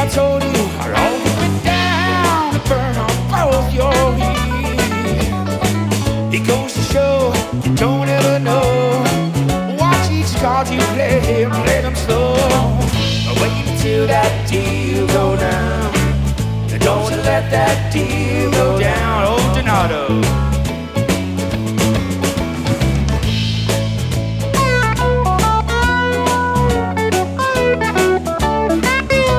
I told you I'll always be down to burn on both your heels. It goes to show you don't ever know. Watch each card you play and play them slow. Wait until that deal go down. Don't let that deal go down. Oh, Donato.